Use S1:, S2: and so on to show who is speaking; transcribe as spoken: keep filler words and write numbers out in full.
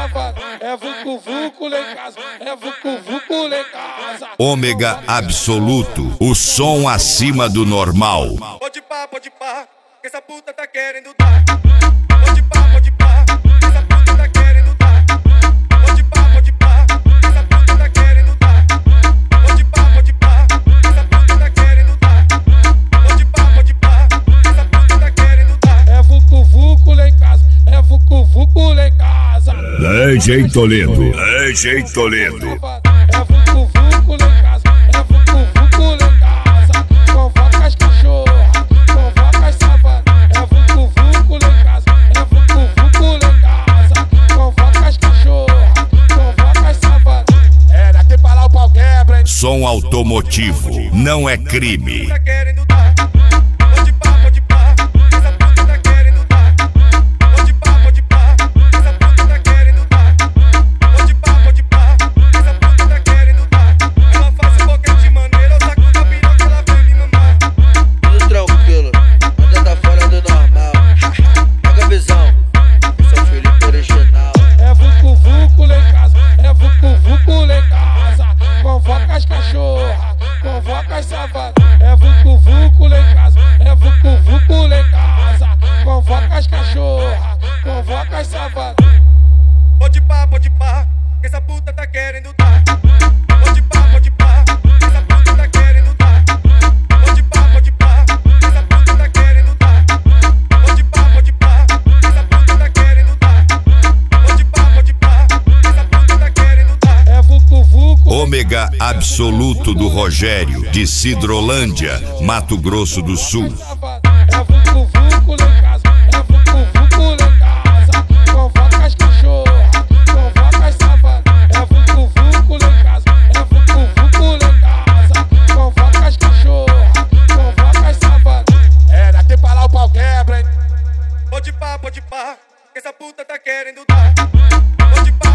S1: safado. É vucu vucu lá em casa, é vucu vucu lá em casa.
S2: Ômega Absoluto, o som acima do normal.
S3: Pode pá, pode pá, que essa puta tá querendo dar. Pode pá, pode pá, que essa puta tá querendo dar. Pode pá, pode pá, que essa puta tá querendo dar. Pode pá, pode pá, que essa puta tá querendo dar. Pode pá, pode pá, que essa puta tá querendo dar.
S1: É vucu vucu lá em casa, é vucu vucu lá em casa.
S2: D J Toledo, D J Toledo.
S1: É vucu vucu lá em casa, é vucu vucu lá em casa. Convoca as cachorras, convoca as savanas. É vucu vucu lá em casa, é vucu vucu lá em casa. Convoca as cachorras, convoca as savanas. É, daqui pra lá o pau quebra, hein?
S2: Som automotivo não é crime.
S3: Tá querendo dar. Pode pá, pode pá, que essa puta tá querendo dar. Pode pá, pode pá, que essa puta tá querendo dar. Pode pá, pode pá, que essa puta tá querendo dar. Ela faz um pouquinho de maneira, eu saco da piroca, ela vem me mamar.
S4: Tudo tranquilo, nada tá fora do normal. Pega a visão, eu sou Felipe original.
S1: É vucu vucu lá em casa, é vucu vucu lá em casa. Convoca as cachorras, convoca as savanas. É vucu vucu lá em casa, é vucu vucu lá em casa. Convoca as cachorras, convoca as savanas.
S3: Pode pá, pode pá, que essa puta tá querendo dar. Pode pá, pode pá, que essa puta tá querendo dar. Pode pá, pode pá, que essa puta tá querendo dar. Pode pá, pode pá, que essa puta tá querendo dar. Pode pá, pode pá, que essa puta tá querendo dar.
S1: É vucu vucu.
S2: Ômega Absoluto do Rogério, de Sidrolândia, Mato Grosso do Sul.
S1: É vucu vucu lá em casa, é vucu vucu lá em casa. Convoca as cachorras, convoca as savanas. É vucu vucu lá em casa, é vucu vucu lá em casa. Convoca as cachorras, convoca as savanas. É, daqui pra lá o pau quebra, hein?
S3: Pode pá, pode pá, que essa puta tá querendo dar. Pode pá,